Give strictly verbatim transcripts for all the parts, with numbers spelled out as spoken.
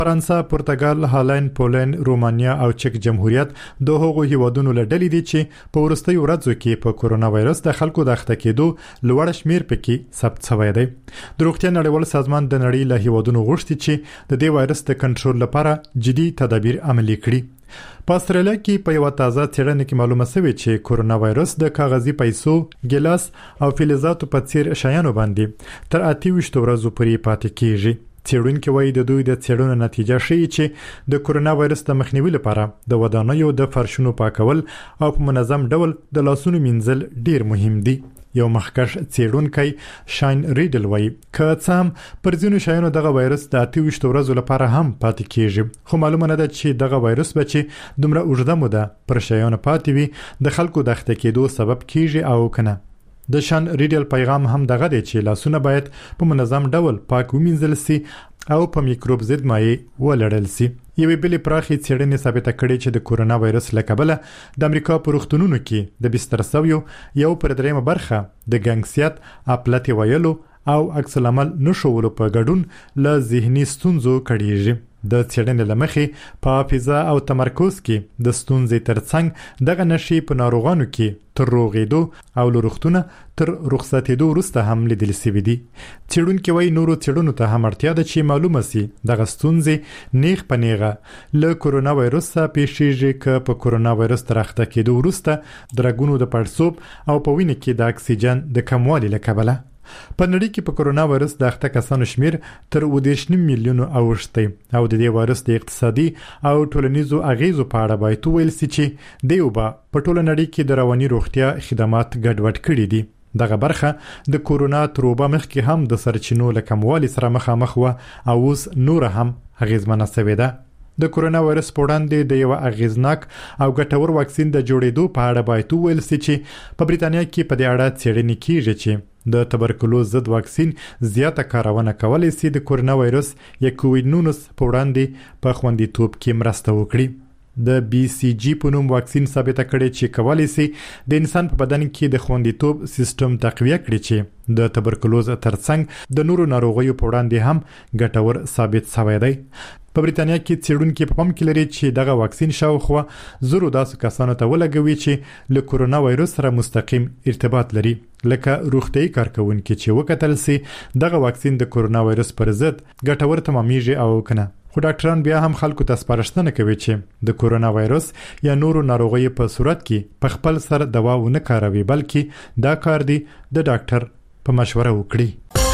فرانسه، پرتګال، هالند، پولند، رومانیا او چک جمهوریت د هغو هیوادونو له ډلې دي چې په وروستیو ورځو کې په کورونا وایرس د خلکو د اخته کېدو لوړ شمیر پکې ثبت شوی دی. د روغتیا نړیوال سازمان د نړۍ له هیوادونو غوښتي چې د دې وایرس د کنټرول لپاره جدي تدابیر عملي کړي. په استرالیا کې په یو تازه څېړنه کې معلومه شوې چې کورونا وایرس د کاغذي پیسو، ګلاس او فلزاتو په څیر شیانو باندې تر اته ویشت ورځې پورې پاتې کیږي. څېړونکو وايي د دوی د څېړنو نتیجه ښیي چې د کورونا وایرس د مخنیوي لپاره د ودانیو د فرشونو پاکول او په منظم ډول د لاسونو مینځل ډیر مهم دي. یو مخکښ څېړونکی شاین ریډل وايي که څه هم پر ځینو شیانو دغه وایرس د اته ویشت ورځې لپاره هم پاتې کیږي، خو معلومه نه ده چې دغه وایرس به چې دومره اوږده موده پر شیانو پاتې وي د خلکو د اخته کېدو سبب کیږي او کنه. د شان ریډل پیغام هم دغه دی چې لاسونه باید په منظم ډول پاک ومینځل سي او په میکروب ضد مایع ولړل سي. یوې بلې پراخې څېړنې ثابته کړې چې د کورونا وایرس له کبله د امریکا په روغتونونو کې د بستر شویو یو پر دریمه برخه د ګنګسیت، اپلاتې ویلو او عکس العمل نشولو په ګډون له ذهني ستونزو کړيږي. د څېړنې لمخې په حافظه او تمرکز کې د ستونزې ترڅنګ دغه نشي په ناروغانو کې تر روغېدو او لروختونه تر رخصتېدو وروسته هم لیدل شوي دي. څېړونکي وايي نورو څېړنو ته هم اړتیا ده چې معلومه سي دغه ستونزې نیغ په نیغه له کورونا وایرس څخه پیښیږي که په کورونا وایرس تر اخته کېدو وروسته د رګونو د پړسوب او په وینې کې د اکسیجن د کموالي له کبله. په نړۍ کې په کورونا وایرس د اخته کسانو شمیر تر اووه میلیونه اوښتی او د دې وایرس د اقتصادي او ټولنیزو اغیزو په اړه باید ویل سي چې د یو با په ټوله نړۍ کې د رواني روغتیا خدمات ګډوډ کړي دي. دغه برخه د کورونا تروبه مخکې هم د سرچینو له کموالي سره مخامخ و او اوس نور هم اغیزمنه شوې ده. د کورونا وایرس په وړاندې د یو اغیزناک او ګټور واکسین د جوړېدو په اړه باید ویل سي چې په بریتانیا کې په دې اړه څېړنې کیږي چې د تبرکلوز ضد واکسین زیاته کارونه کولای شي د کورونا وایرس یا کووډ نولس په وړاندې په خوندیتوب کې مرسته وکړي. د بي سي جي په نوم واکسین ثابته کړي چې کولای شي د انسان په بدن کې د خوندیتوب سیستم تقویه کړي چې د تبرکلوز ترڅنګ د نورو ناروغیو په وړاندې هم ګټور ثابت شوی دی. په بریتانیا کې څېړونکي په پام کې لري چې دغه واکسین شاوخوا زرو داسې کسانو ته ولګوي چې له کورونا وایرس سره مستقیم ارتباط لري، لکه روغتیايي کارکونکي چې وکتل سي دغه واکسین د کورونا وایرس پر ضد ګټور تمامېږي او کنه. خو ډاکټران بیا هم خلکو ته سپارښتنه کوي چې د کورونا وایرس یا نورو ناروغیو په صورت کې په خپل سر دوا ونه کاروي، بلکې دا کار دی د ډاکټر په مشوره وکړي.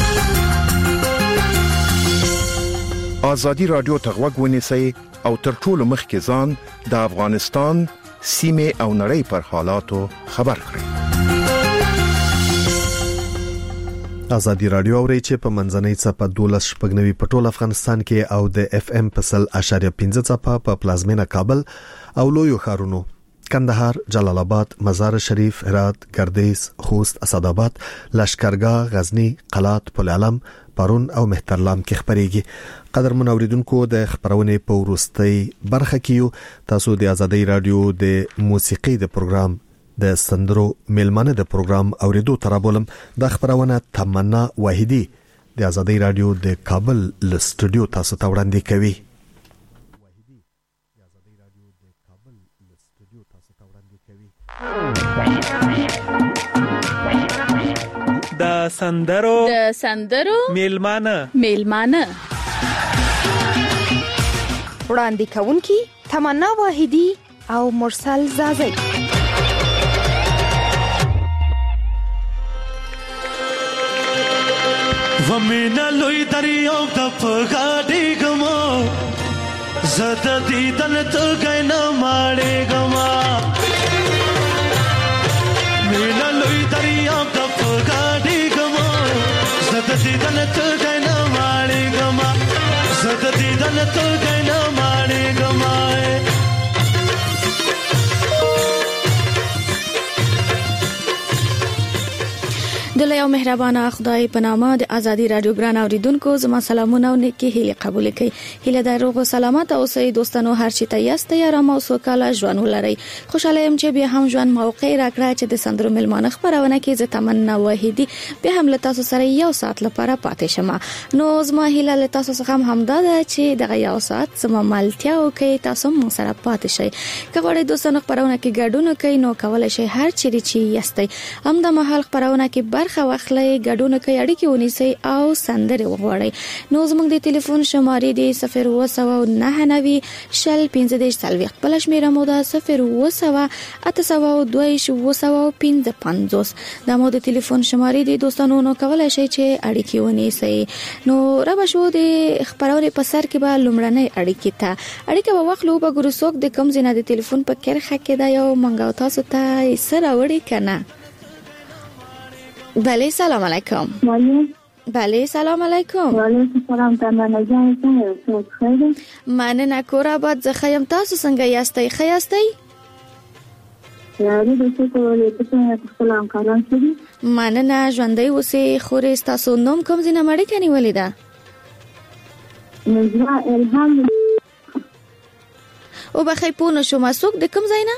آزادی رادیو تغوږ ونیسئ او تر ټولو مخکې ځان د افغانستان سیمه او نړۍ پر حالاتو خبر کړئ. آزادی رادیو اوري چې په منځنۍ صفه دولس شپږنوي په ټول افغانستان کې او د اف ام په سل اشاریه پنځه صفه په پلازمینه کابل او لویو ښارونو کندهار، جلال آباد، مزار شریف، هرات، ګردیز، خوست، اسداباد، لشکرګاه، غزنی، قلات، پل علم، پرون او مهترلام کې خبريږي. قدرمن اوریدونکو د خبرونه په ورستۍ برخه کې تاسو د آزادی رادیو د موسیقي د پروګرام د سندرو میلمانه د پروګرام اوریدو ترابولم د خبرونه تمنا واحدی د آزادی رادیو د کابل ل سټوډیو تاسو ته وړاندې کوي. د سندرو د سندرو میلمانه میلمانه وړاندې کوونکی تمنا واحدی او مرسل زازی. ومینا لوی دریو د پغاډي ګمو زد دیدن ته غینا ماړې ګما مینا لوی دریو د پغاډي ګمو زد دیدن ته غینا ماړې ګما زد دیدن ته غینا ماړې ګما د لوی او مهربانه خدای په نامه د ازادي رادیو ګران اوریدونکو زما سلامونه او نیکی هیله قبول کړئ. هیله د روغ او سلامت اوسئ دوستانو، هر چی ته یاست یا رام او سوکاله ژوند ولرئ. خوشاله يم چې بیا هم ژوند موقع راکړه چې د سندرو ملمانه خبرونه کې ز تمنا وحیدی به هم له تاسو سره یو ساعت لپاره پاتې شمه. نو زما هیله له تاسو څخه هم همدا ده چې دغه یو ساعت زما ملتیا او کې تاسو مو سره پاتې شئ. که غواړئ دوستانو خبرونه کې ګډون کوي نو کولای شئ هر چیرې چې یاستئ هم د محل خبرونه کې برخه واخلئ، ګډون کوي، اړیکې ونیسئ او سندرې وغواړئ. نو زموږ د ټلیفون شمارې دی صفر اووه سوه نهه نوي شل پنځه دېرش څلوېښت، بله شمېره مو ده صفر اووه سوه اته سوه دوه ویشت اووه سوه پنځه پنځوس. دا مو د ټلیفون شمارې دی دوستانو، نو کولای شئ چې اړیکې ونیسئ. نو را به شو د خبرونې په سر کې به لومړنۍ اړیکې ته اړیکه به واخلو. به ګورو څوک د کوم ځای نه د ټلیفون په کرښه کې ده یو منګه تاسو ته څه راوړي که نه. بله سلام علیکم. بله سلام علیکم. وعلیکم سلام. تمنا جان څنګه خیر؟ مننه کور آباد. زه ښه یم، تاسو څنګه یاستئ؟ ښه یاستئ؟ یاري د څه کولای په څنګه خپل همکاران سره مننه ژوندۍ اوسئ. خورې ستاسو نوم کوم ځای نه مړیکه نیولې ده؟ نجلا الهام. او بخیر پوه نه شوم څوک د کوم ځای نه؟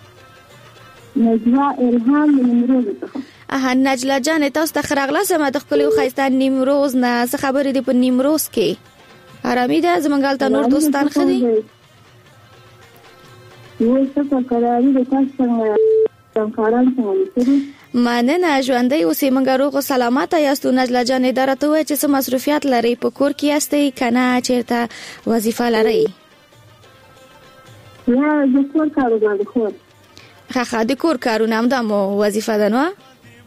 نجلا الهام نیمروز څخه. اها نجلا جان تاسو ته خراغله سم د خپل خیسته نیمروز نه څه خبرې دی په نیمروز کې؟ آرامي ده زمونږ ته نور دوستان خدي؟ یو څه په قراري د تاسو څنګه همکاران څنګه؟ مننه ژوندۍ اوسئ. موږ روغ او سلامت یاستو. نجلا جان درته وایي چې څه مصروفیات لرئ؟ په کور کې یاستئ که نه چېرته وظیفه لرئ؟ یا د کور کاروبار د کور ښه ښه د کور کارونه همدا مو وظیفه ده نو؟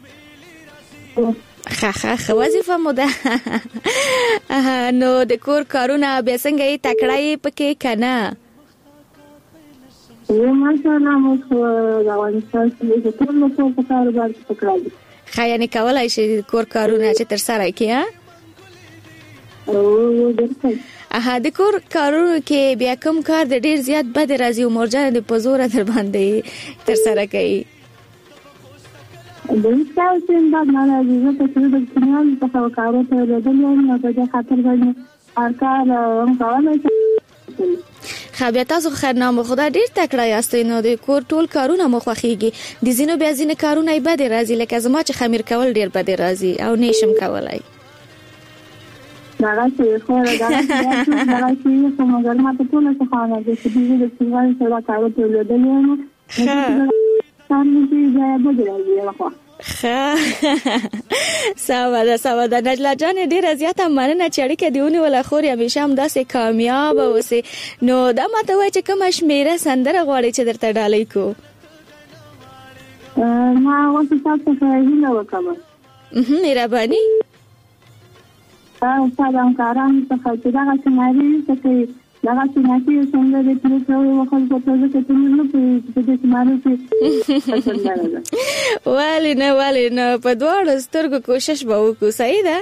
ښه ښه ښه وظیفه مو ده. نو د کور کارونه بیا څنګه یې تکړه یې پکې که نه؟ یو ماشاءالله موږ د افغانستان د ټول مسؤل په کاروبار کې تکړه دي. ښه یعنې کولی شئ کور کارونه چې ترسره کړئ؟ او درته اها د کور کارونو کې بیا کوم کار د ډیر زیات بد راځي او مرجان د پزور در باندې ترسره کوي؟ د انسان څنګه د ناراضي ته چې د کینال په کارو ته ودرېږي نو په دې خاطر باندې هر کار هم کولای شي. خو بیا تاسو خیرنامه خدا ډیر تکړه یاستئ نو د کور ټول کارونه مو خوښیږي. د ځینو بیا ځینې کارونه یې بد راځي لکه زما چې خمیر کول ډیر بد راځي او نشم کولای. دغه چې خو دغه چې دغه چې کوم ګرمه ته ټول څه خانه د دې د سیوان سره کارو ته ولودل نو څنګه چې ځای به راځي. ښه ساوا ده ساوا ده. نجلا جان ډیره زیاته مننه چې اړیکه دیونه ولا خوري همیشه هم داسې کامیاب اوسې. نو دا ماته وایي چې کومه شمیره سندره غواړي چې درته ډالۍ کو؟ ما واسه تاسو ته هیله وکړم. مهرباني. او په همکارانو څخه چې دغه سناري څخه دغه سناتي څنګه د تلویزیون وخت په توګه کې تنو په دې سمانه کې ولی نه ولی نه په دواړو سترګو کوشش به وکړو. صحیح ده؟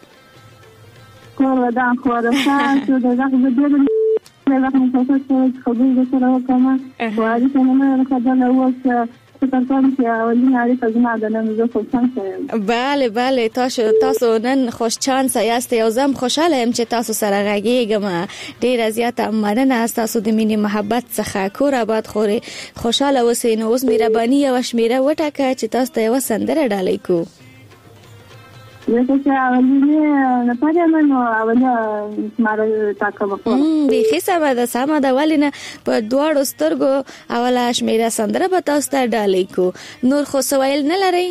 کور دا خو راځه چې دغه د دې د هغه په څه خبرې د سره وکړم. وایي چې نن راځه اوس بله بله تاسو تاسو نن خوش چانس یاست او زم خوشاله یم چې تاسو سره غږیږم. ډیره زیاته مننه تاسو د مینې محبت څخه. کور آباد خوري خوشاله اوسئ. نو اوس مهرباني او شمیره وټاکه چې تاسو ته یو سندره ډالۍ کو. زه چې اولینه نه پاره نو اوله ماره تاکم ام به سمه ده سمه ده ولی نه په دواړو سترګو اوله شمیره سندره به تاسو ته ډالۍ کو. نور خو سوال نه لرئ؟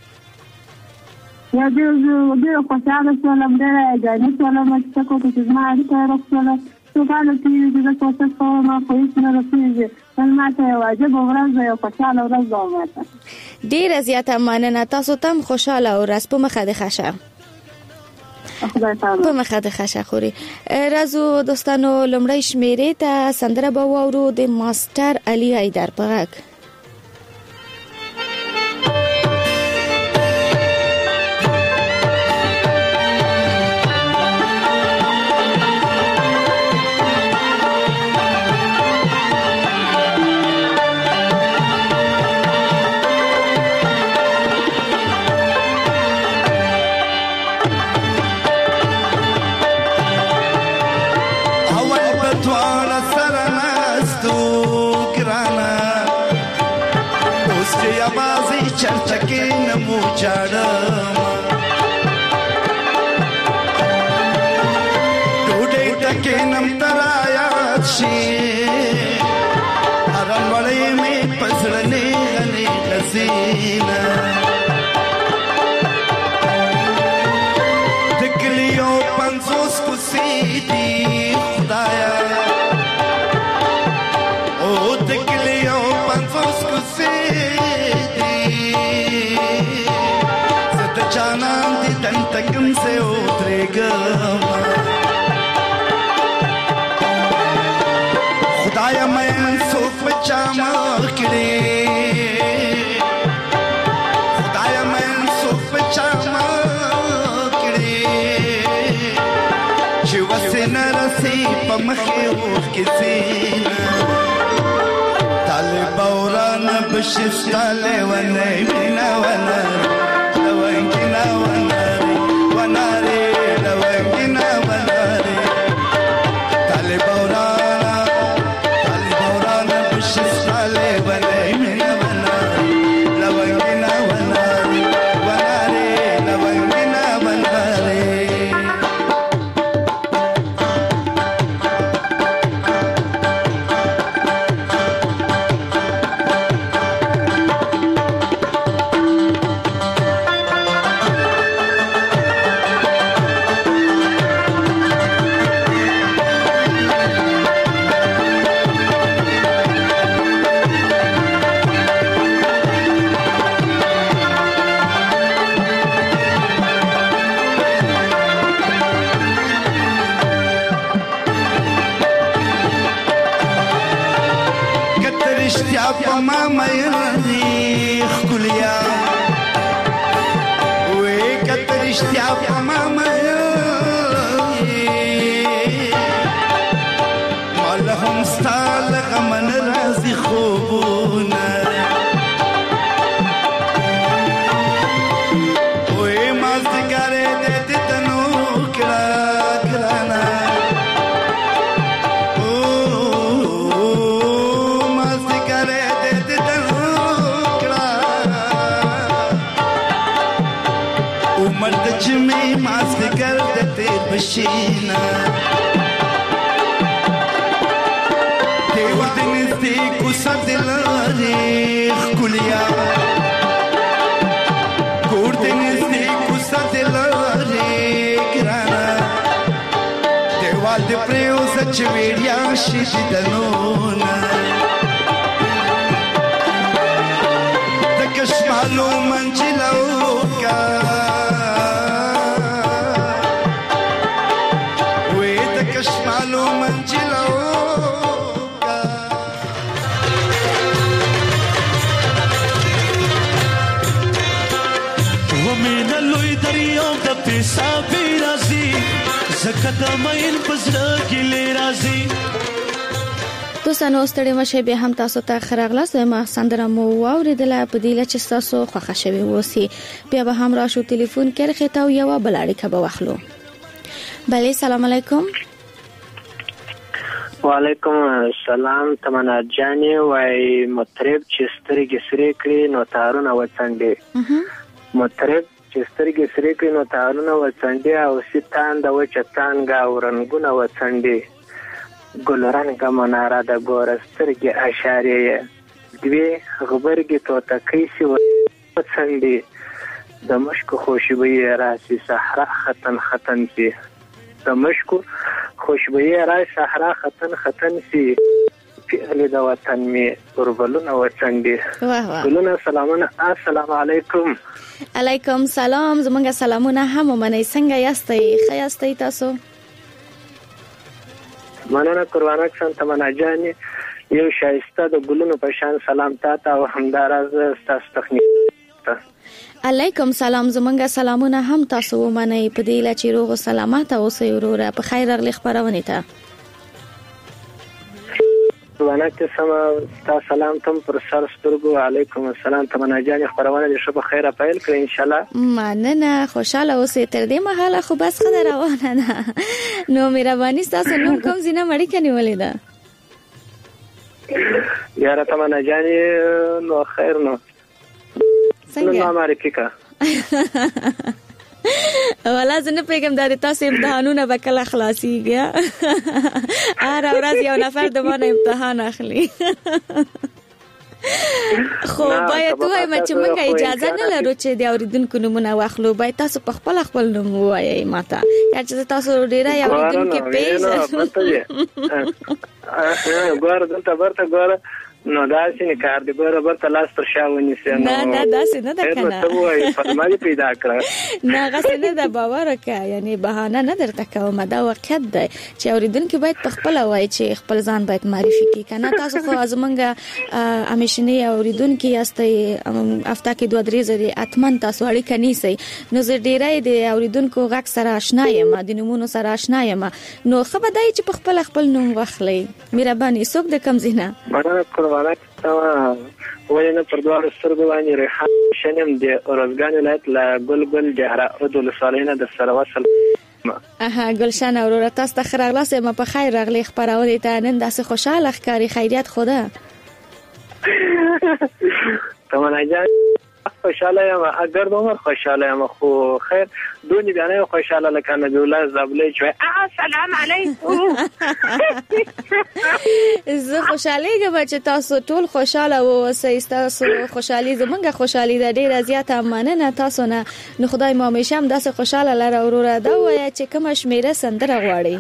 یا دې دې خوشاله شولم ډېره جانې شولم چې کو ته زما اړیکه راځوله څو کاله چې دې تاسو په ما په هیڅ نه راځي. نن ته واجب ورځ یو خوشاله ورځ ده. ډیره زیاته مننه. تاسو تم خوشاله ورځ په مخه د خشه په مخه د خشه خوري. راځو دوستانو لمړی شمیرې ته سندره به واورو د ماستر علي حیدر په غږ. دواړه سره ناستو ګرانه اوس چې یوازې چرته کې نه مو چاړم ډوډۍ ته کښېنم ته رایاد شي هغه مړۍ مې په زړه نیغه نیغه ځینه د کلیو پنځوس کوڅې دي خدایا او د کلیو پنځوس کوڅې دي زه د جانان دیدن ته کوم ځای ودرېږم خدایا مین څوک په چا مخ کړې خدایا مین څوک په چا مخ کړې چې وسې نه رسي په مخې اوښکې ځینه طالب ورانه بشي ستا لیونی مینه ونه لونګینه ونارې ونارې لونګینه ونارې طالب ورانه Shina Dewa deniz de kusa dilare khkuliya Kur deniz de kusa dilare grana Dewa de preo sachvediya shidanona Takashmalu manjilauka شمالو منجلو ومن لوی دریاب د پیسابی رازی زکه د مین پزړه کې لې رازی دوستانو ستړي مشه به هم تاسو ته خراغلاس ما سندره مو اوریدله په دې لچ تاسو خوښه شوي وسی بیا به هم راشو ټلیفون کې خطاو یو بلاړی کبه واخلو بله سلام علیکم وعلیکم السلام تمنا جانی وای مطرب چې سترګې سرې کړې نو تارونه وڅنډې مطرب چې سترګې سرې کړې نو تارونه وڅنډې او ستان د وچتانګه ورنګونه وڅنډې ګلرنګ مناره د ګور سترګې اشاریه دوی خبرګې تو تکې سی وڅنډې د مشک خوشبوئی راسي صحرا ختن ختن سي د مشک خوشبوئی راسي صحرا ختن ختن سي فعل د وطن می قربلونه وڅنډې ګلونه سلامونه السلام علیکم علیکم سلام زمونږ سلامونه هم منئ څنګه یاستئ ښه یاستئ تاسو مننه قربانه کسان تمنا جانې یو شایسته د ګلونو په شان سلام تاته او همداراز تاسو تخنیک علیکم سلام زمونږ سلامونه هم تاسو ومنئ په دې لچې روغ او سلامت اوسئ وروره په خیر راغلی خبرونه ته قربانات سم تاسو سلام تم پر سر سترګو علیکم السلام تمنا جان خبرونه دې شپه خیره پیل کړئ ان شاء الله. مننه خوشاله اوسئ تر دې مهاله خو بس خبر روانه ده. نو مهرباني تاسو نوم کوم زینه مړی کني ولیدا یاره تمنا جان نو خیر نو څنګه نو امریکا کا ولا زنه پیغام د تاسو امتحانونه وکړه خلاصيږي اره ورځ یو نفر د باندې امتحان اخلي خو باید دوی چې موږ اجازه نه لرو چې د اوریدونکو نومونه واخلو باید تاسو په خپل خپل نوم وایي ماته چې تاسو ډیره اوریدونکو پیژنئ ګور دلته ورته ګور نو دا سینه کار دی برابر تلاش پر شاونی سي نه نه دا سینه ده کنه ته وای فرمایي پیدا کړ نه غسنه ده باور وکړه یعنی بهانه نه درته کوم دا واقعیت دی چې اوریدونکو باید خپل وای چې خپل ځان باید معرفي کړي کنه تاسو خو ازمنګه همیشنی اوریدونکو یاستئ افتا کې دوه درې زری اتمن تاسو اړیکه نیسئ نو زه ډیرای دی اوریدونکو غږ سره آشنا یم د نمونه سره آشنا یم نو خبر دی چې خپل خپل نوم واخلئ مهرباني څوک د کم زینه وانا ولنه پر دوه سترګو باندې ریحان شنم د اورزګان ولایت لا ګلګل جهره ادل صالحینه د سره وصل اها ګلشن اورور تاسو ته خیرغلاس ما په خیر راغلی خبرونه ته نن داسې خوشاله ښکاری خیریت خوده تمنا جان خوشاله یم اگر عمر خوشاله یم خو خیر دونی بیانه خوشاله لکه نبی الله زبلی چې السلام علیکم زه خوشاله یم چې تاسو ټول خوشاله اوسئ تاسو خوشحالي زمونږه خوشحالي د ډیره زیاته مننه تاسو نه نو خدای مو همیشه هم داسې خوشاله لره وروره دا وایي چې کوم شمیره سندره غواړي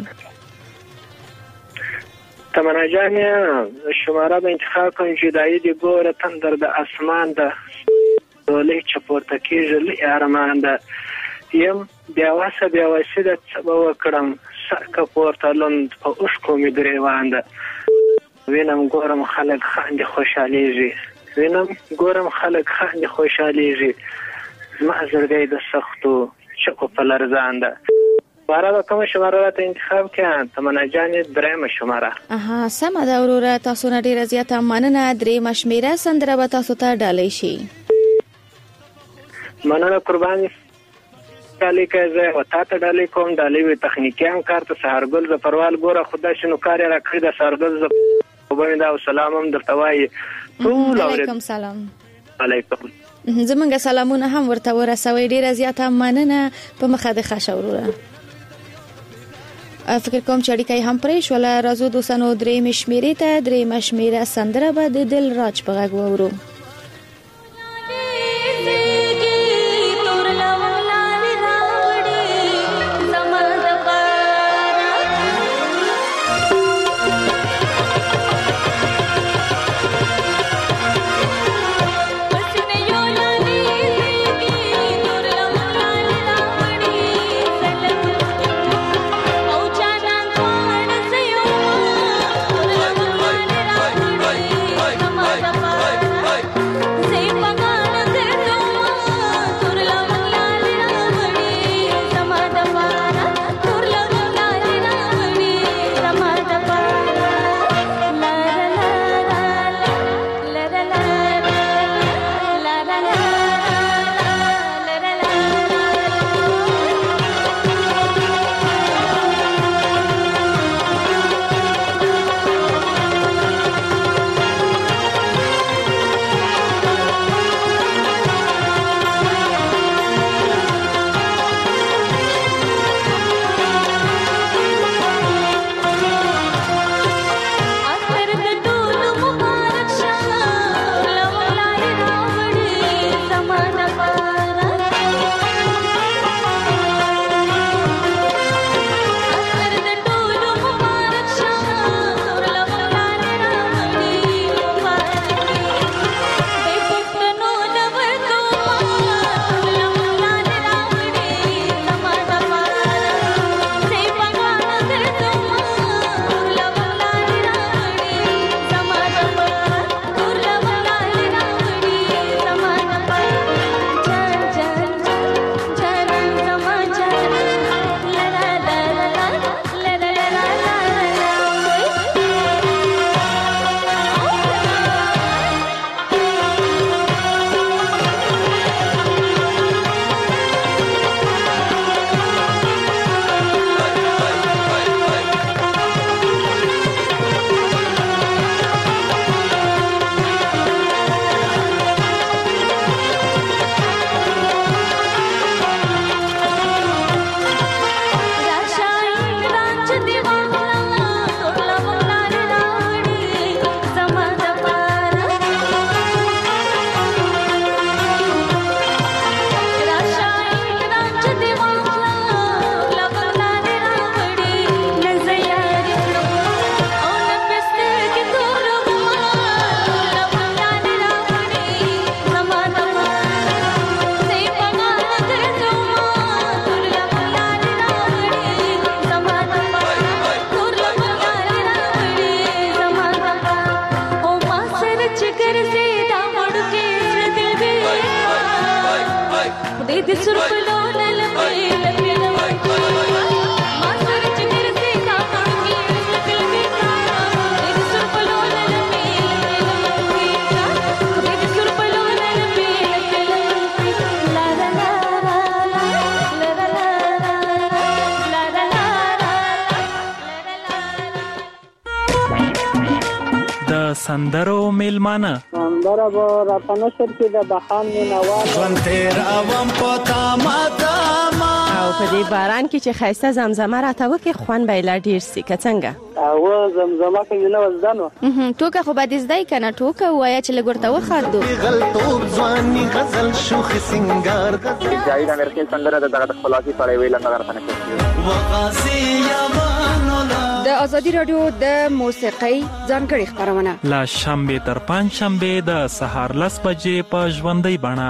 تمنا جان شماره به انتخاب کوم چې دایې دی ګوره تندر د اسمان د ولې چپورته کېږي لې ارمان ده یم بیا واسه بیا واسه د څه وکړم سکه پورته لوند په اوښکو مې ګریوان ده وینم ګورم خلک خاندي خوشحالېږي وینم ګورم خلک خاندي خوشحالېږي زما زړګی د سختو چکو په لرزان ده بارا کوم شماره راته انتخاب کړه تمنا جان درېمه شماره اها سمه ده وروره تاسو نه ډیره زیاته مننه درېمه شمیره سندره به تاسو ته ډالۍ شي مننه قرباني ډالۍ کوي او تاسو ډالۍ کوم ډالۍ وي تخنیکی هم کار ته سهارګل ز پروال ګوره خدای شنو کار را کړی د سهارګل ز وبیندا او سلام هم درته وایي ټول علیکم سلام علیکم زمونږ سلامونه هم ورته ورسوي ډیره زیاته مننه په مخه د خښوروره فکر کوم چې اړیکې هم پرې شول راځو دوسانو درې مشمیرې ته درې مشمیره سندره به د دل راج په غږ وورو Bye. سندرو میلمانه سندره به راپنشر کې د بخان مینوال ژوند تیر اوم پتا ماتا ما او په دې باران کې چې خایسته زمزمه راته وکي خوان به لا ډیر سي کڅنګه او زمزمه کې نه وزدانو ټوکه خو به دې زدای کنه ټوکه وایا چې لګورته وخاردو غلطوب ځواني غزل شوخ سنگار جاوید امرکل سندره د دغه خلاصي پړې ویل نه راپنه کوي وقاسي یمانولا د ازادي رادیو د موسیقۍ ځانګړي خبرونه لا شنبه تر پنځ شنبه د سهار لس بجې په ژوندۍ بڼه.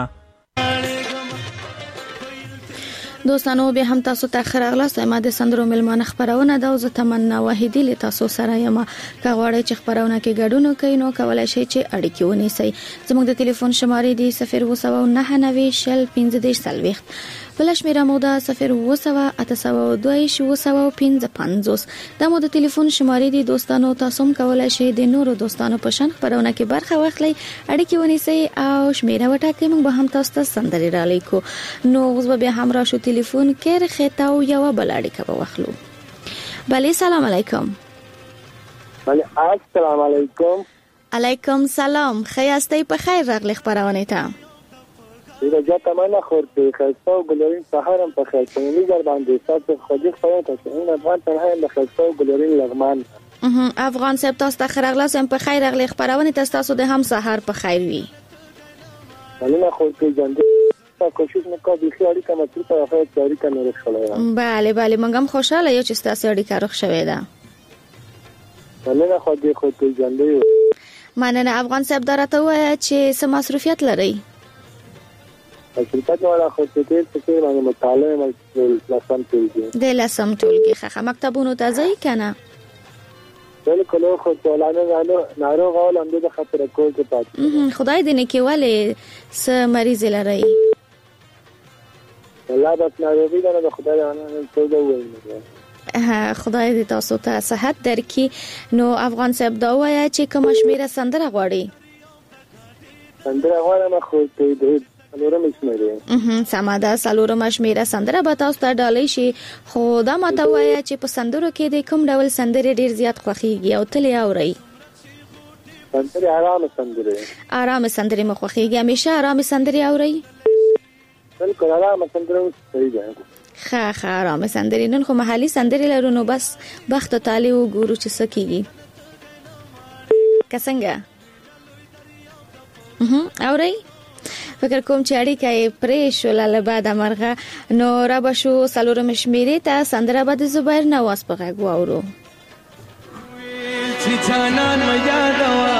دوستانو به هم تاسو ته خراغلاست ما د سندرو ملمانه خبرونه د اوزه تمنا واحدی له تاسو سره یم که غواړئ چې خبرونه کې ګډون وکړئ نو کولای شئ چې اړیکه ونیسئ. زموږ د ټلیفون شمارې دی صفر اووه سوه نهه نوي شل پنځه دېرش څلوېښت بل شمیره مو ده صفر اووه سوه اته سوه دوه اووه سوه پنځه پنځوس. دا مو د ټلیفون شمارې دی دوستانو، تاسو هم کولای شئ د نورو دوستانو په شان خبرونه کې برخه واخلئ، اړیکه ونیسئ او شمیره وټاکئ، موږ به هم تاسو ته سندرې را لیکو. نو اوس به هم راشو ټلیفون کې رخته او یو بل اړیکه به واخلو. بله سلام علیکم. بله السلام علیکم. علیکم سلام، خیاسته په خیر راغلی خبرونه ته. دا جاته منه خورته خاصه او ګلورین سهارم په خیر کومې در باندې تاسو خودي خپل تاسو ان افغان ته هم خاصه او ګلورین لغمان افغان سپ تاسو ته خیرغلاس هم په خیر راغلی خبرونه تاسو د هم سهار په خیر وي. منه خورته جنده کوشش وکړه د خیالي کمه تر طرفه تیاری کنه رخصله. بله بله موږ هم خوشاله یو چې تاسو اړیکه رخ شوې ده. منه خو دې خورته جنده مننه افغان سپ درته وای چې سم مصروفیت لري. شرکت والا خو ته دې څه باندې مطالعه مې لاسم ټولګي د لاسم ټولګي ښه مکتبونو ته ځي کنه بالکل خو ټولانه غالو ناروغ او لمده د خطر کول کې پات خدای دې نه کې والے س مریض لري الله بس ناروغي نه د خدای نه څه وایي ها خدای دې تاسو ته صحت درکړي. نو افغان صاحب دا وایي چې کوم شمیره سندره غواړي؟ سندره غواړم خو ته سلورم شمیره سماده سلورم شمیره سندره به تاسو ته ډالۍ شي. خو دا ماته وایي چې په سندرو کې د کوم ډول سندرې ډیر زیات خوښیږي او تل یې اورئ؟ سندرې آرام سندرې آرام سندرې مخ خوښیږي، همیشه آرام سندرې اورئ؟ بالکل آرام سندرې صحیح ده. ښه ښه آرام سندرې. نن خو محلي سندرې لرو نو بس بخت تعالی وګورو چې څه کیږي. که څنګه اورئ؟ فکر کوم چې اړیکه یې پرې شو له بعد مرغه. نو را بشو سلورم شمیرې ته سندره به د زبیر نواز په غږ واورو. چې جانان مې یادوا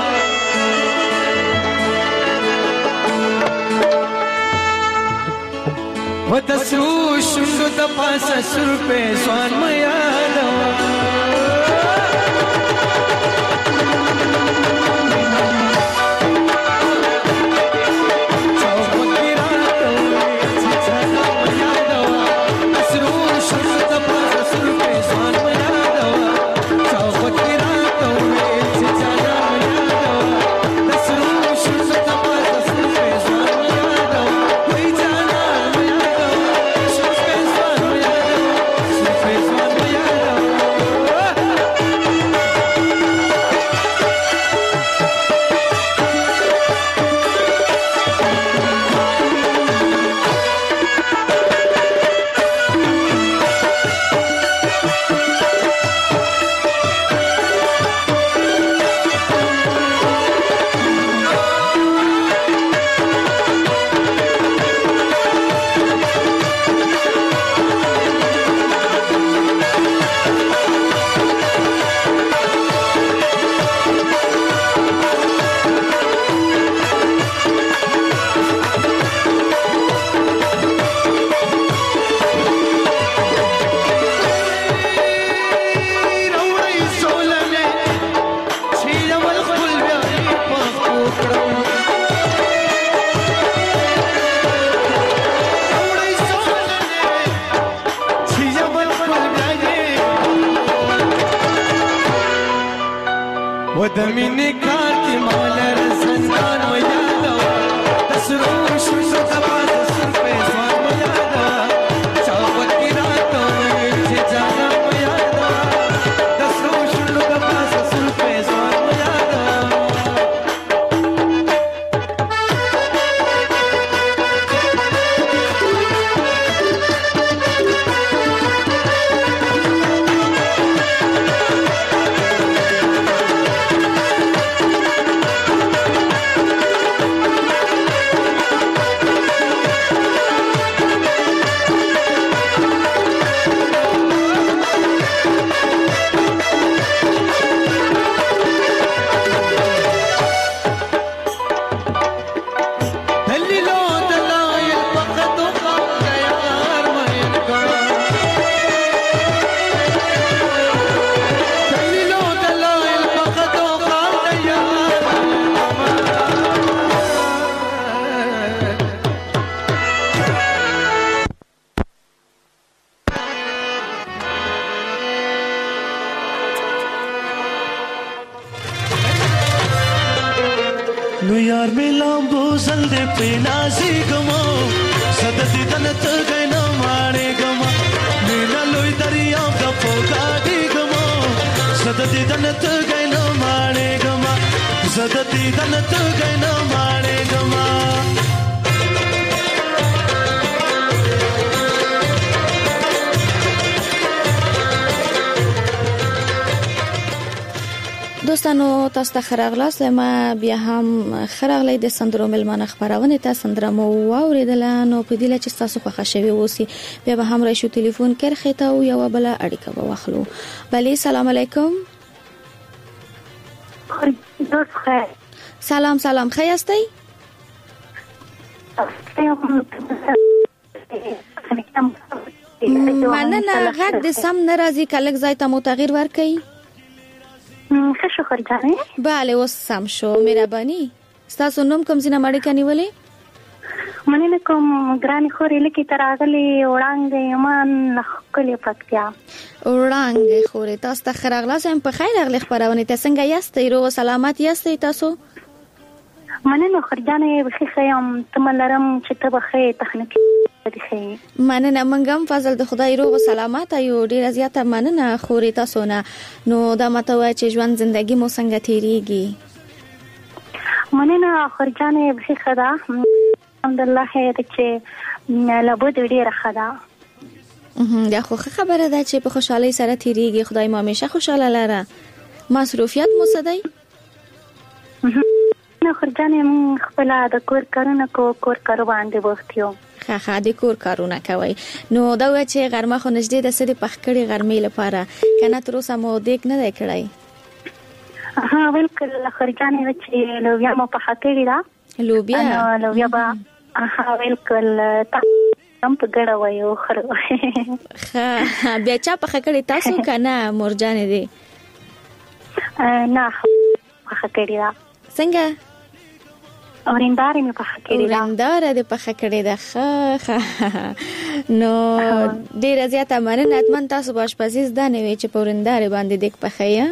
وتسرو شوندو د پاسه سر په ځوان مې یادوا Yeah. و د مینې کار کې مالر زندان و یادا د سرو شوشو د باز سر په ځوان و یادا چا وکی راتو چې جانا و یادا د سرو شوشو د باز سر په ځوان و یادا نو یار ملام بوزل دے پی نازی گما صدتی دنت گینا مانے گما مینا لوی دریا دا پوگا دی گما صدتی دنت گینا مانے گما صدتی دنت گینا مانے گما دوستانو تاسو ته خراغلاس ما بیا هم خراغلی د سندرو ملمانه خبرونه ته سندره مو واوریدل نو په دې لچ تاسو خوښ شوي اوسي بیا به هم راشو ټلیفون کرخه ته او یو بل اړیکه به واخلو بلی سلام علیکم سلام سلام خیاستی مننه غږ د سم ناراضي کلک ځای ته مو تغییر ورکړئ ښه شو خرجانه bale اوس سم شو مهرباني تاسو نوم کوم ځنه مړی کني ولې مننه کوم ګرانی خوري لکه تراغلي وړاندې یمن خپل پکتیا وړاندې خوري تاسو ته خراغلاس هم په خیر اغلی خبرونه ته څنګه یاستئ رو سلامت یاستئ تاسو مننه خرجانه بخي خیم تملرم چې ته بخي تخنیکی بخي مننه منګم فضل د خدای رو سلامت ایو ډیر زیاته مننه خوري تاسو نه نو دا متوه چې ژوند زندگی مو څنګه تیریږي مننه خرجانه بخي خدا الحمدلله چې لابد ډیر خدا دا خو خبره ده چې په خوشحالي سره تیریږي خدای مو همیشه خوشاله لره مصروفیت مو سدي نه خرجانه من خپل د کور کارونه کو کور کارو باندې وختیو ها ها د کور کارونه کوي نو دا و چې غرمه خو نږدې د سړي پخکړی غرمې لپاره کنه تر اوسه مو دیک نه دی کړی ها بالکل خرجانه چې لوبیا مو پخکړی دا لوبیا لوبیا با ها بالکل تم په ګډه وایو خره ها بیا چا پخکړی تاسو کنه مرجان دی نه پخکړی دا څنګه اورندار می په خکړې ده اورندار د په خکړې ده خه نو ډیر زیاته مننه اتمن تاسو باشپزیز دا نه وی چې په اورندار باندې دک پخیا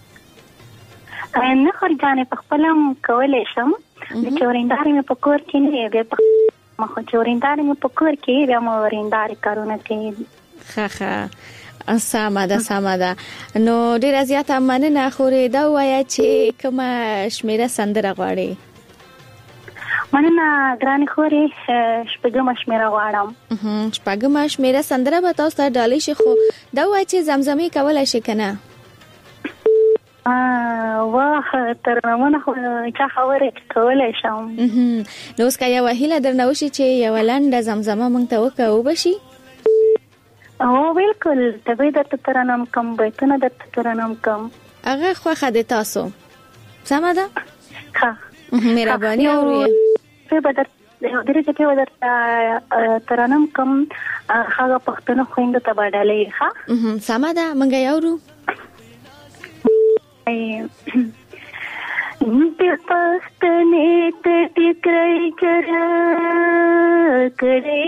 نه خرجانه په خپلم کولې شم چې اورندار می په کور کې نه دی په مخ چې اورندار می په کور کې بیا مو اورندار کارونه کوي خه خه سامه ده سامه ده نو ډیر زیاته مننه خوري دا وایا چې کومه شمیره سندره غواړي مننه ګرانی خوري شپږم شمیره غواړم شپږم شمیره سندره به تاسو ته ډالۍ شي خو دا وای چې زمزمي کولای شي کنه واه ترنمونه خو چا خبره کولای شم نو اوس کا یو وهله درنوشي چې یو لاند زمزمه مونږ ته وکاو بشي او بالکل تبه د ترنم کم بیتونه د ترنم کم هغه خو خد تاسو سم ده ها مهرباني اوري په بدر درې چې په بدر ترنم کم هغه پښتنو خويند ته باندې ښه سم ده مونږ یاورو په پښتنې ته ټکرای کړه کړې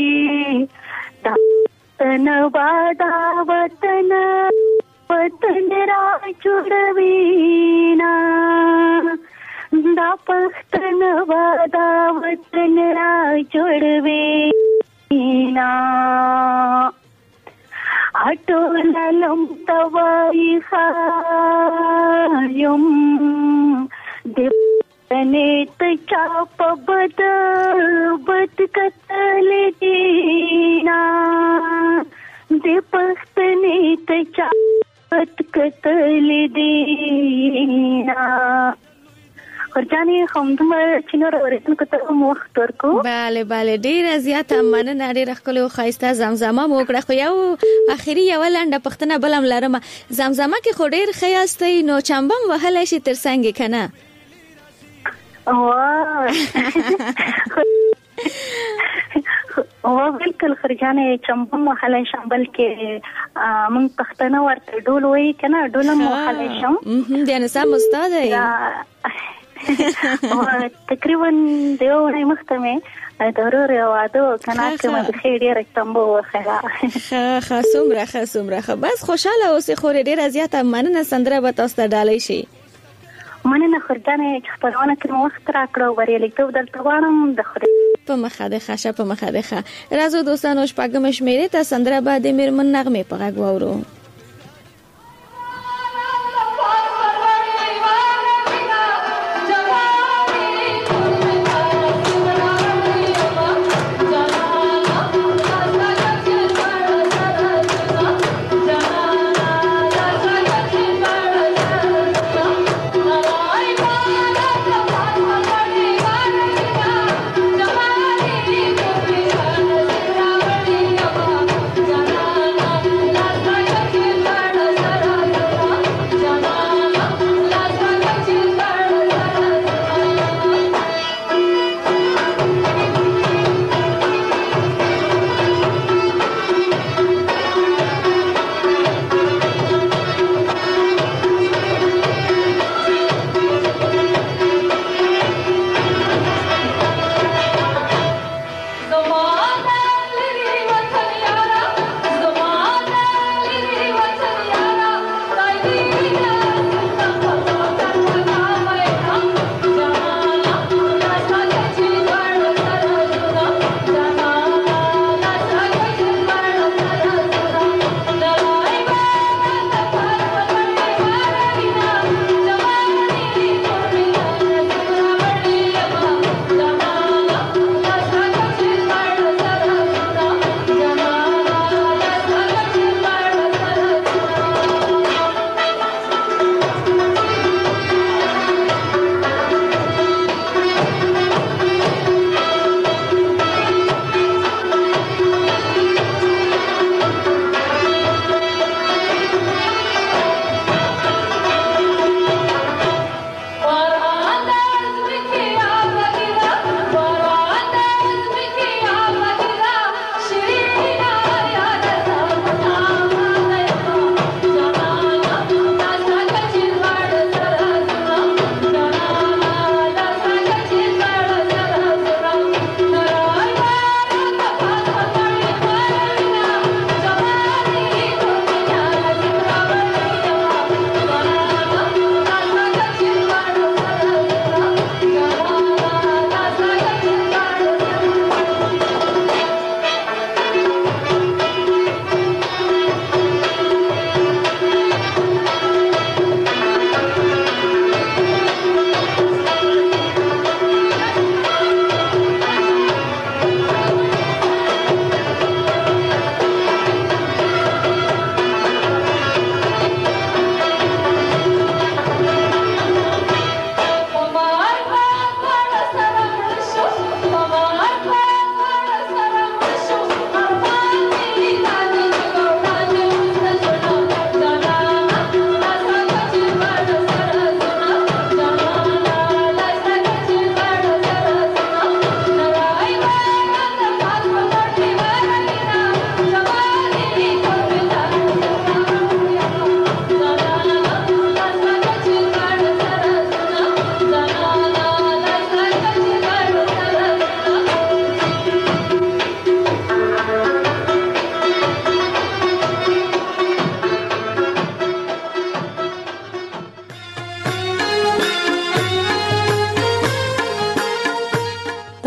وطن وادا وطن وطن را جوړوي نا नवादा वतन रा जोड़वे ना आटोला लमतवाई खायम देवनेत चाप बद बद कतल दीना देपस्तनेत चाप बद कतल दीना और जाने हम तुम्हारे चिनोर औरतों को तो मुख्त को bale bale ډیر زیات مننه ډیر خپل خایسته زمزمه موکړه خو یو اخیری یو لنډه پښتنه بلم لرم زمزمه کې خو ډیر خیاستې نو چمبم وهلای شي تر څنګه کنه واه او بالکل خرجانه چمبم وهلای شم بلکې من پښتنه ورته ډول وای کنه ډولم وهلای شم د نسام استاد ای تقریبا دیو نه مختمه ضرور واده کنه کوم د خیر ډیر چمبو وخره خا خاصومره خاصومره بس خوشاله اوسې خو ډیر زیاته مننه سندره به تاسو ته ډالۍ شي مننه خرجانه چې خبرونه کوم وخت راکړو بریالیتوب دلته غواړم د خدای په مخه ده خاصه په مخه ده راځو دوستانو شپږم شمیرې ته سندره به د میرمن نغمه په غږ وورو Thank you.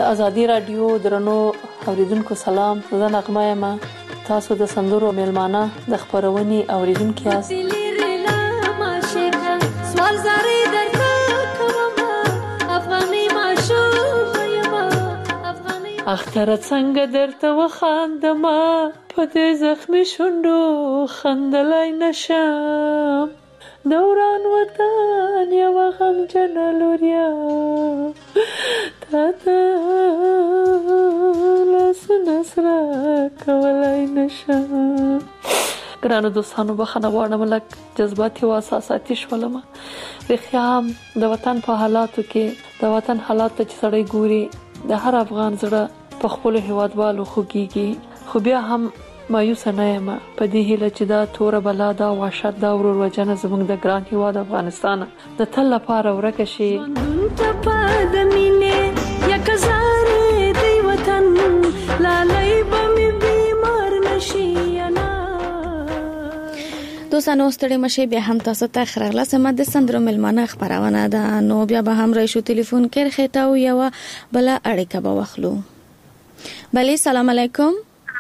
د ازادي رادیو درنو اوریدونکو سلام. زه نغمه یم، تاسو د سندرو میلمانه د خبرونې اوریدونکو یاست. سوال زری درته کوم افغاني ماشوم یم، افغاني اختر څنګه درته وخاندم په دې زخمي شونډو خندلای نشم. دوران وطن یو غم جن لوریا تا ته لاس نسرا کولای نشم. ګرانو دوستانو بخښنه غواړم لکه جذباتي او احساساتي شولم. رښتیا د وطن په حالاتو کې د وطن حالات ته چې سړی ګوري د هر افغان زړه په خپل هیوادوالو خوږیږي. خو بیا هم مایوس نه یم په دې هیله چې دا تور بلا دا وحشت دا ورور وجنه زموږ د ګران هیواد افغانستان د تل لپاره ورکه شي. د مینې یا کزارې دی وطن لالای بمې بیمار نشي انا. دوستانو ستړي مشه بیا هم تاسو ته خرغله سم د سندرو ملمانه خبرونه ده. نو بیا به هم راشو ټلیفون کې خېتا او یو بل اړیکه به واخلو. بله سلام علیکم.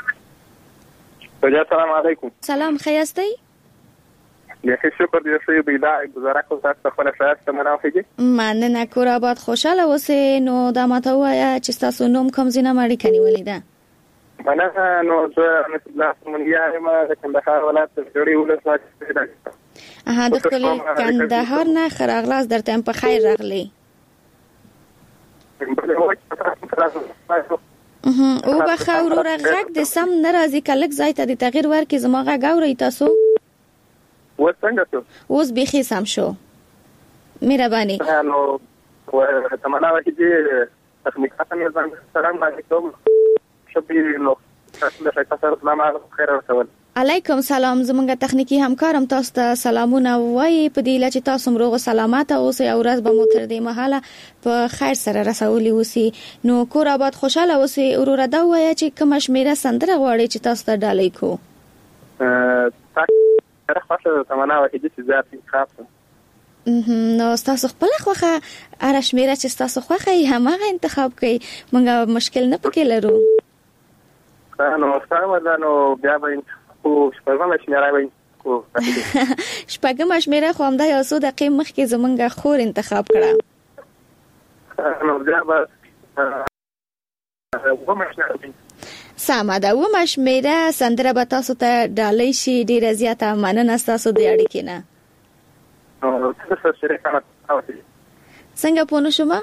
السلام علیکم. سلام خیاستی؟ یخی شکر دیسی بیدای گزارک و ساست خونه شایست مناو خیگی؟ مننه کور آباد خوشحال واسه. نو دا ماته وایا چې تاسو نوم کوم زینه مړی کني ولیده؟ مننه نو زه مثل لاسمونیا یم د کندهار ولایت سړی ولسواکي. اها د کلی کندهار نه خراغلاس درته په خیر راغلی. او به خاورو غږ د سم ناراضي کلک ځای ته د تغییر ورکې زما غږ اوري تاسو؟ و څنګه ته؟ اوس بيخي سم شو. مهرباني. نو تمنا وکړئ تخنیکات نه ځان سلام علیکم. شپې نو تاسو له تاسو سلام علیکم. علیکم سلام. زمونږ تخنیکی همکارم تاسو ته سلامونه وایي په دې لچ تاسو مروغه سلامات اوسئ او ورځ به مو تر دې مهاله په خیر سره رسولي اوسئ. نو کور آباد خوشاله اوسئ. ورور دا وایي چې کوم شمیره سندره غواړي چې تاسو ته ډالۍ کو. ا تاسو خاصه تمنا وکړئ چې ذاتي خاصه نو تاسو خپل خوخه اره شمیره چې تاسو خوخه همغه انتخاب کړئ. موږ مشکل نه پکې لرو. نو ستاسو نو بیا به او شپږم شمیره وای کو شپږم شمیره خو هم د یو څو دقیقې مخکې زمونږ خور انتخاب کړه. نو بیا به ومه شمیره سمه ده. ومه شمیره سندره به تاسو ته ډالۍ شي. ډیره زیاته مننه ستاسو د اړیکې نه. نو تاسو سره کومه څنګه پونه شوم؟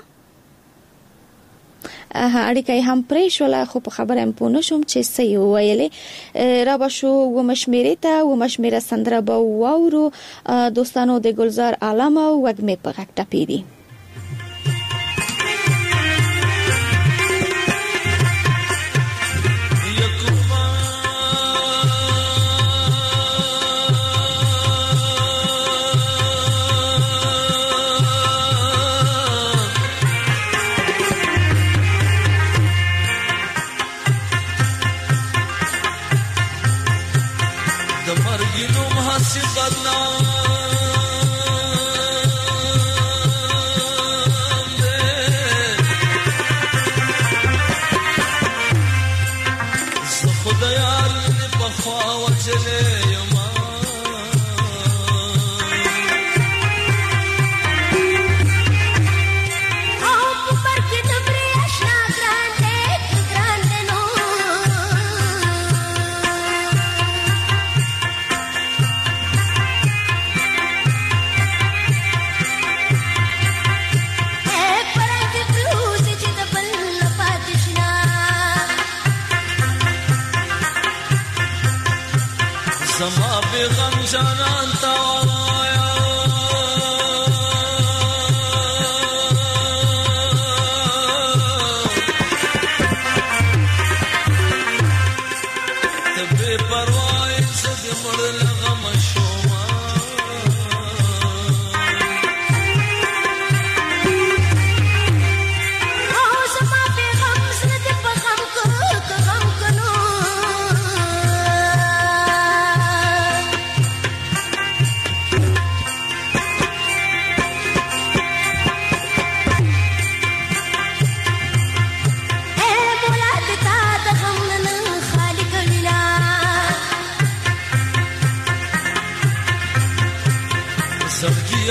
اه اړیکې هم پرې شول خو په خبره هم پونه شوم چې څه یو ویلې را به شو و مشمیره ته و مشمیره سندره به واورو. دوستانو د ګلزار عالم او وګمه په غږ ټپېدي.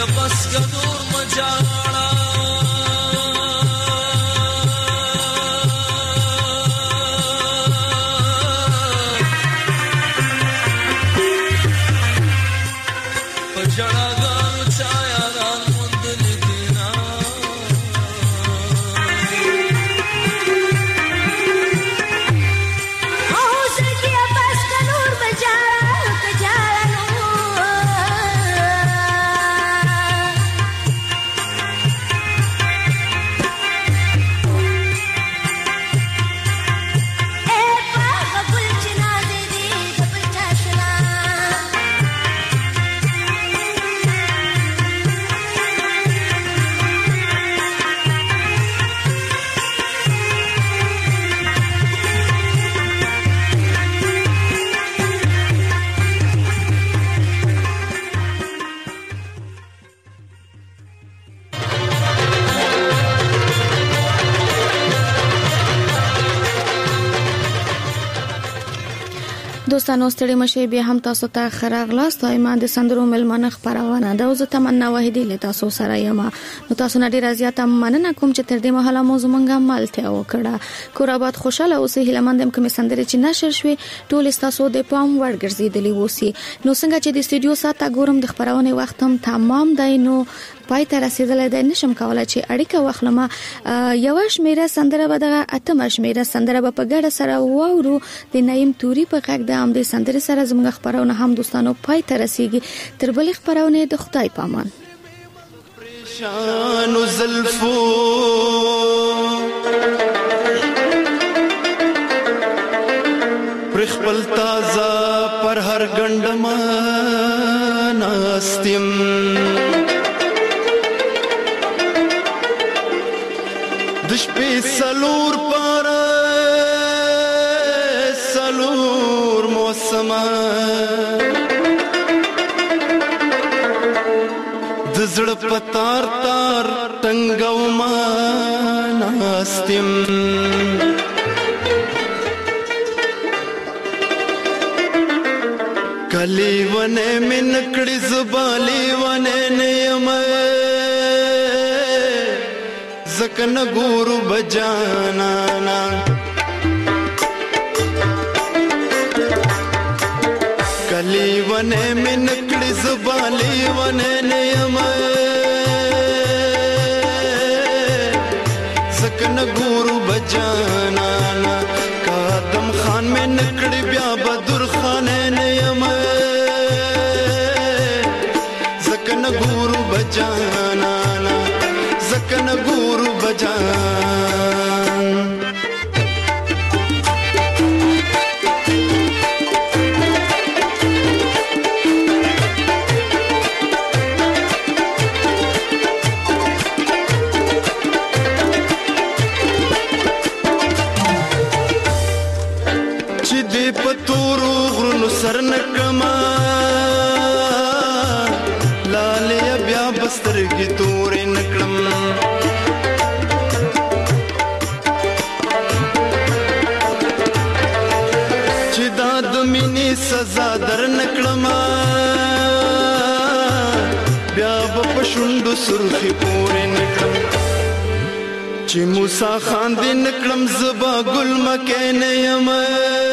بیا بس کا نور مجاړه دوستانو ستړي مشه بیا هم تاسو ته خراغلاست ایمان د سندرو ملمنه خبرونه ده زه تمنا وحیدی له تاسو سره یم نو تاسو نه ډیر زیاته مننه کوم چې تر دې مهاله موضوع مونږه مالته وکړه کورابات خوشاله اوسې هلمندم کوم سندري چې نشر شوي ټول تاسو د پام ور ګرځیدلی وسی نو څنګه چې د استودیو ساته ګورم د خبرونه وخت هم تمام دی نو پای ته رسیدل د نشم کولای چې اړیکه واخلم یو شمیره سندره به د اتم شمیره سندره به په ګډه سره وورو د نایم توري په غږ د ام د سندره سره زموږ خبرونه هم دوستانو پای ته رسیږي تر بل خبرونه د خدای پامان پریشان زلفو پر خپل تازه پر هر ګندما ناستم دش په سلور پر سلور موسم د زړه پتار تار ټنګو ما ناستم کلی ونه من کړي زبالي ونه نیم زکن ګورو بجانا کلی ونه من کړي زبالي ونه نیم زکن ګورو بجانا قادم خان من کړي بیا بدر خان نیم زکن ګورو بجانا زکن ګورو بجان چې دې پتورو غرونو سر نکما لالیا بیا بسترګي تورې نکړم چې دا د مینې سزا در نکړم بیا په شونډو سرخي پورې نکړم چې موسی خان دې نکړم زبا ګل مکه نه یم